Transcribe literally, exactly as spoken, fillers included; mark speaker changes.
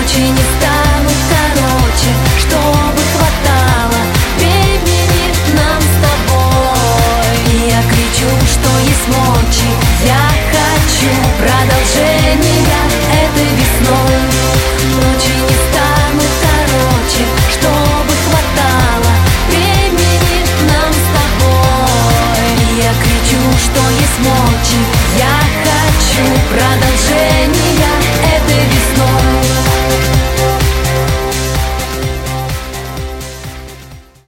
Speaker 1: Ночи не станут короче, чтобы хватало времени нам с тобой. И я кричу, что есть мочи, я хочу продолжения этой весной. Ночи не станут короче, чтобы хватало времени нам с тобой. И я кричу, что есть мочи, я хочу продолжения.